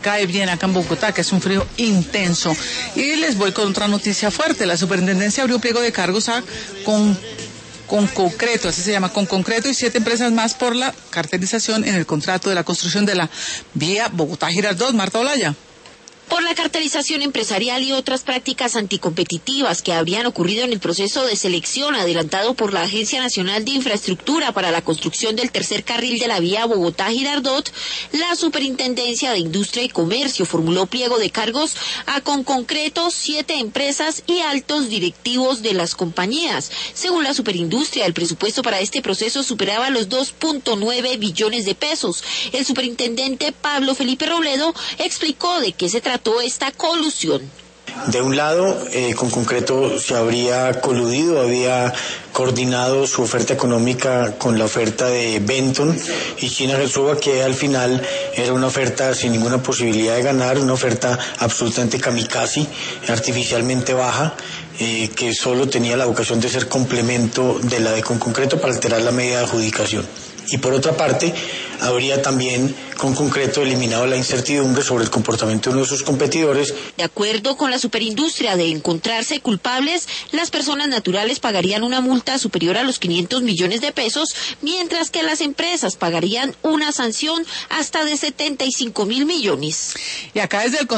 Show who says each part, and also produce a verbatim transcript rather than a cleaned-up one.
Speaker 1: Cae bien acá en Bogotá, que es un frío intenso. Y les voy con otra noticia fuerte. La superintendencia abrió pliego de cargos a con, con concreto, así se llama, con concreto y siete empresas más por la cartelización en el contrato de la construcción de la vía Bogotá-Girardot. Marta Olaya.
Speaker 2: Por la cartelización empresarial y otras prácticas anticompetitivas que habrían ocurrido en el proceso de selección adelantado por la Agencia Nacional de Infraestructura para la construcción del tercer carril de la vía Bogotá-Girardot, la Superintendencia de Industria y Comercio formuló pliego de cargos a con concreto siete empresas y altos directivos de las compañías. Según la Superindustria, el presupuesto para este proceso superaba los dos punto nueve billones de pesos. El superintendente Pablo Felipe Robledo explicó de qué se trató esta colusión.
Speaker 3: De un lado, eh, con concreto se habría coludido, había coordinado su oferta económica con la oferta de Benton y China Resuba, que al final era una oferta sin ninguna posibilidad de ganar, una oferta absolutamente kamikaze, artificialmente baja, eh, que solo tenía la vocación de ser complemento de la de con concreto para alterar la medida de adjudicación. Y por otra parte, habría también con concreto eliminado la incertidumbre sobre el comportamiento de uno de sus competidores.
Speaker 2: De acuerdo con la Superindustria, de encontrarse culpables, las personas naturales pagarían una multa superior a los quinientos millones de pesos, mientras que las empresas pagarían una sanción hasta de setenta y cinco mil millones.
Speaker 1: Y acá desde el